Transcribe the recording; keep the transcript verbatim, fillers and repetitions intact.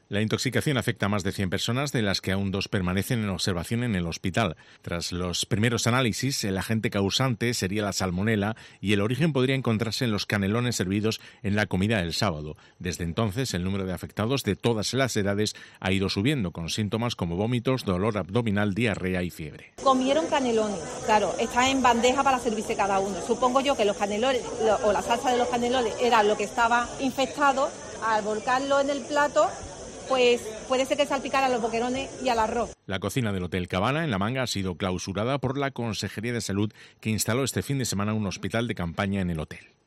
La intoxicación afecta a más de cien personas, de las que aún dos permanecen en observación en el hospital. Tras los primeros análisis, el agente causante sería la salmonela y el origen podría encontrarse en los canelones servidos en la comida del sábado. Desde entonces, el número de afectados de todas las edades ha ido subiendo, con síntomas como vómitos, dolor abdominal, diarrea y fiebre. Comieron canelones, claro, está en bandeja para servirse cada uno. Supongo yo que los canelones o la salsa de los canelones era lo que estaba infectado. Al volcarlo en el plato, pues puede ser que salpicara a los boquerones y al arroz. La cocina del Hotel Cabana, en La Manga, ha sido clausurada por la Consejería de Salud, que instaló este fin de semana un hospital de campaña en el hotel.